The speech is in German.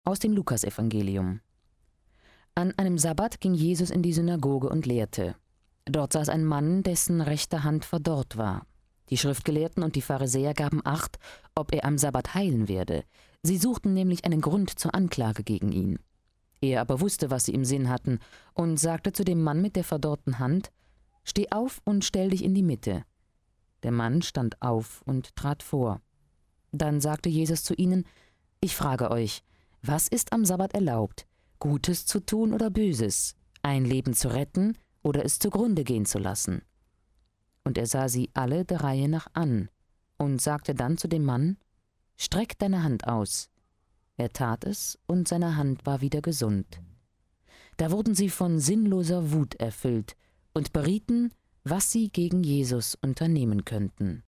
Aus dem Lukasevangelium. An einem Sabbat ging Jesus in die Synagoge und lehrte. Dort saß ein Mann, dessen rechte Hand verdorrt war. Die Schriftgelehrten und die Pharisäer gaben Acht, ob er am Sabbat heilen werde. Sie suchten nämlich einen Grund zur Anklage gegen ihn. Er aber wusste, was sie im Sinn hatten, und sagte zu dem Mann mit der verdorrten Hand: »Steh auf und stell dich in die Mitte.« Der Mann stand auf und trat vor. Dann sagte Jesus zu ihnen: »Ich frage euch, was ist am Sabbat erlaubt, Gutes zu tun oder Böses, ein Leben zu retten oder es zugrunde gehen zu lassen?« Und er sah sie alle der Reihe nach an und sagte dann zu dem Mann: »Streck deine Hand aus.« Er tat es, und seine Hand war wieder gesund. Da wurden sie von sinnloser Wut erfüllt und berieten, was sie gegen Jesus unternehmen könnten.